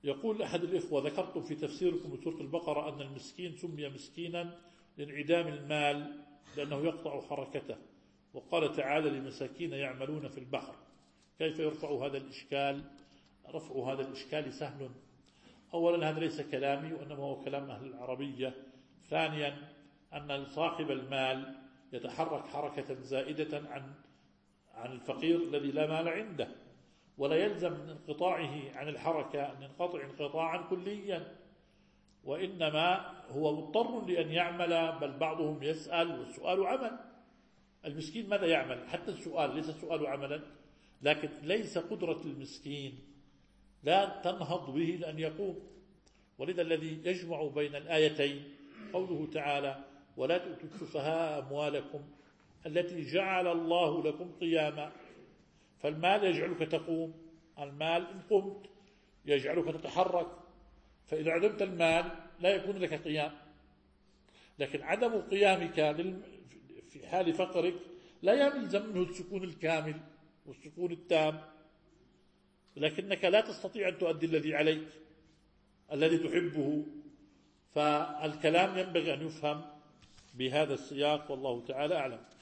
يقول أحد الإخوة: ذكرتم في تفسيركم لسورة البقرة أن المسكين سمي مسكينا لانعدام المال لأنه يقطع حركته، وقال تعالى: لمساكين يعملون في البحر. كيف يرفع هذا الإشكال؟ رفع هذا الإشكال سهل. أولا، هذا ليس كلامي وإنما هو كلام أهل العربية. ثانيا، أن صاحب المال يتحرك حركة زائدة عن الفقير الذي لا مال عنده، ولا يلزم من انقطاعه عن الحركة أن ينقطع انقطاعا كليا، وإنما هو مضطر لأن يعمل، بل بعضهم يسأل والسؤال عمل. المسكين ماذا يعمل؟ حتى السؤال ليس السؤال عملا، لكن ليس قدرة المسكين لا تنهض به لأن يقوم. ولذا الذي يجمع بين الآيتين قوله تعالى: ولا تؤتوا السفهاء أموالكم التي جعل الله لكم قياما. فالمال يجعلك تقوم، المال إن قمت يجعلك تتحرك، فإذا عدمت المال لا يكون لك قيام. لكن عدم قيامك في حال فقرك لا يلزم منه السكون الكامل والسكون التام، لكنك لا تستطيع أن تؤدي الذي عليك الذي تحبه. فالكلام ينبغي أن يفهم بهذا السياق، والله تعالى أعلم.